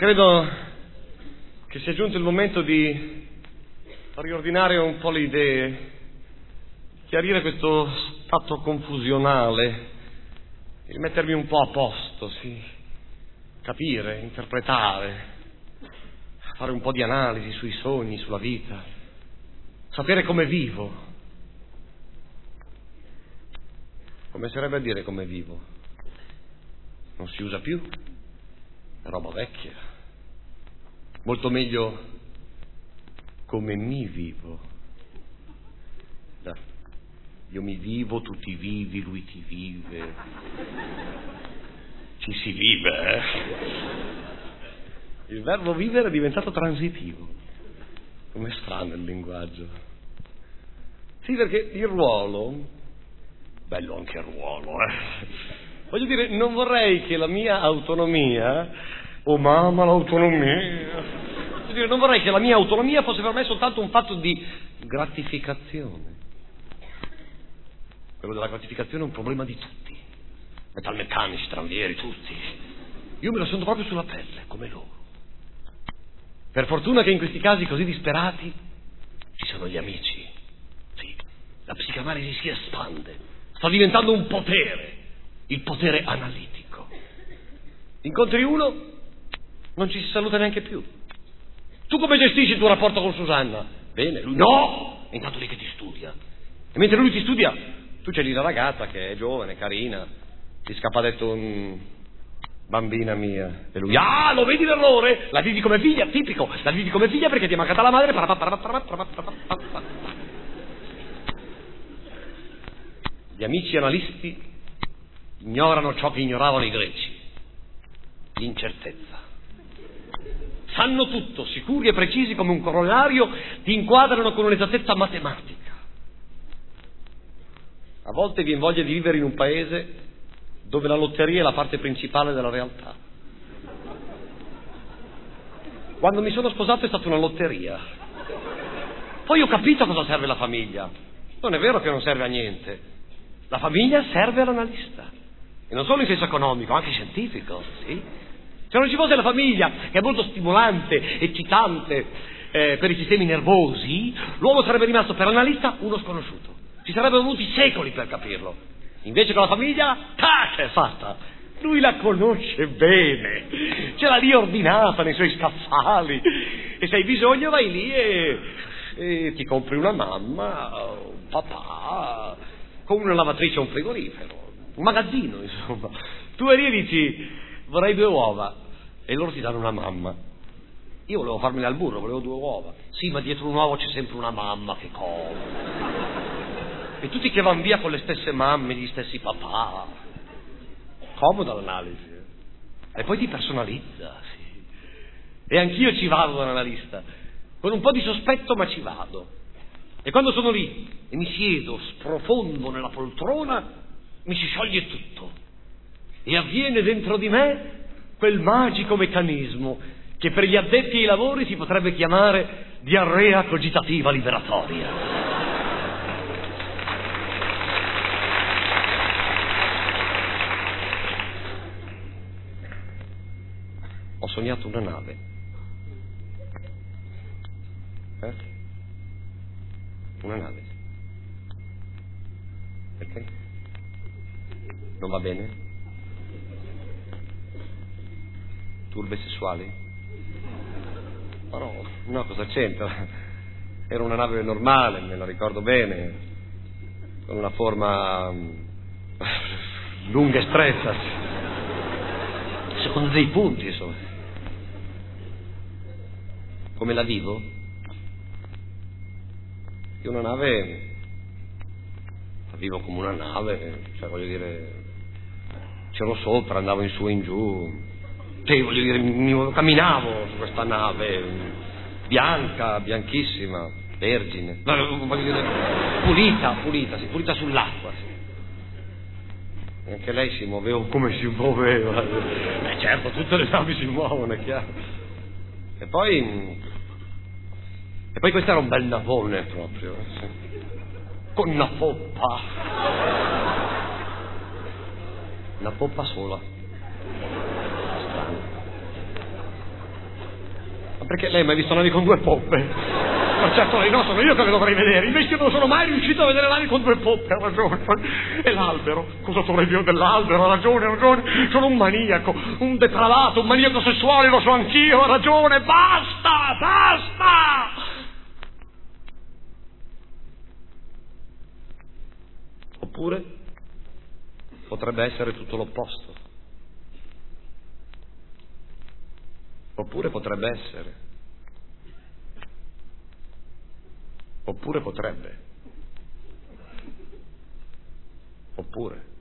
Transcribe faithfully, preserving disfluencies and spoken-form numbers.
Credo che sia giunto il momento di riordinare un po' le idee, chiarire questo stato confusionale, e mettermi un po' a posto, sì, capire, interpretare, fare un po' di analisi sui sogni, sulla vita, sapere come vivo. Come sarebbe a dire come vivo? Non si usa più, è roba vecchia. Molto meglio come mi vivo. Da. Io mi vivo, tu ti vivi, lui ti vive. Ci si vive, eh? Il verbo vivere è diventato transitivo. Com'è strano il linguaggio. Sì, perché il ruolo, bello anche il ruolo, eh? Voglio dire, non vorrei che la mia autonomia, oh mamma l'autonomia, voglio dire, non vorrei che la mia autonomia fosse per me soltanto un fatto di gratificazione. Quello della gratificazione è un problema di tutti, metalmeccanici, tranvieri, tutti. Io me lo sento proprio sulla pelle, come loro. Per fortuna che in questi casi così disperati ci sono gli amici. Sì, la psicanalisi si espande, sta diventando un potere, il potere analitico. Incontri uno, non ci si saluta neanche più. Tu come gestisci il tuo rapporto con Susanna? Bene, lui no, è intanto lì che ti studia. E mentre lui ti studia, tu c'è lì la ragazza che è giovane, carina, ti scappa detto un... bambina mia. E lui, ah, lo vedi l'errore? La vivi come figlia, tipico, la vivi come figlia perché ti è mancata la madre. Gli amici analisti ignorano ciò che ignoravano i greci, l'incertezza. Sanno tutto, sicuri e precisi come un corollario, ti inquadrano con un'esattezza matematica. A volte viene voglia di vivere in un paese dove la lotteria è la parte principale della realtà. Quando mi sono sposato è stata una lotteria. Poi ho capito a cosa serve la famiglia. Non è vero che non serve a niente. La famiglia serve all'analista. E non solo in senso economico, anche scientifico, sì. Se non ci fosse la famiglia, che è molto stimolante, eccitante eh, per i sistemi nervosi, l'uomo sarebbe rimasto per analista uno sconosciuto. Ci sarebbero voluti secoli per capirlo. Invece con la famiglia, tac, è fatta. Lui la conosce bene, ce l'ha lì ordinata nei suoi scaffali. E se hai bisogno vai lì e, e ti compri una mamma, un papà, con una lavatrice o un frigorifero. Un magazzino, insomma. Tu eri e dici, vorrei due uova, e loro ti danno una mamma. Io volevo farmele al burro, volevo due uova. Sì, ma dietro un uovo c'è sempre una mamma, che cosa. E tutti che vanno via con le stesse mamme, gli stessi papà. Comoda l'analisi. Eh? E poi ti personalizza, sì. E anch'io ci vado da un analista, con un po' di sospetto, ma ci vado. E quando sono lì e mi siedo, sprofondo nella poltrona, mi si scioglie tutto e avviene dentro di me quel magico meccanismo che per gli addetti ai lavori si potrebbe chiamare diarrea cogitativa liberatoria. Ho sognato una nave. Eh? Una nave. Perché? Non va bene? Turbe sessuali? Ma no, no, cosa c'entra? Era una nave normale, me la ricordo bene, con una forma lunga e stretta, secondo dei punti, insomma. Come la vivo? Io una nave la vivo come una nave, cioè voglio dire, c'ero sopra, andavo in su e in giù, cioè voglio dire, mi, camminavo su questa nave bianca, bianchissima, vergine, no, voglio dire, pulita, pulita, sì, pulita sull'acqua, sì. E anche lei si muoveva come si muoveva. Eh certo, tutte le navi si muovono, è chiaro. E poi e poi questo era un bel navone proprio, sì, con una poppa, una poppa sola. Perché lei mi ha visto navi con due poppe? Ma certo, lei no, sono io che le dovrei vedere, invece io non sono mai riuscito a vedere navi con due poppe, ha ragione. E l'albero, cosa dovrei dire dell'albero? Ha ragione, ha ragione, sono un maniaco, un depravato, un maniaco sessuale, lo so anch'io, ha ragione, basta, basta! Oppure potrebbe essere tutto l'opposto. Oppure potrebbe essere. Oppure potrebbe. Oppure.